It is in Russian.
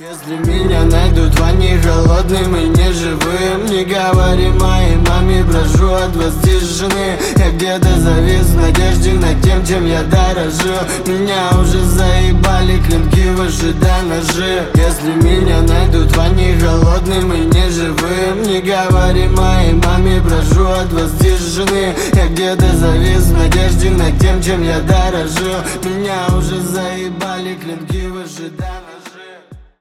Если меня найдут, они голодным и неживым, не говори моей маме, прошу от воздержаны. Я где-то завис в надежде над тем, чем я дорожу. Меня уже заебали клинки в ожидании ножи. Если меня найдут, они голодным и неживым, не говори моей маме, прошу от воздержаны. Я где-то завис в надежде над тем, чем я дорожу. Меня уже заебали клинки в ожидании ножи.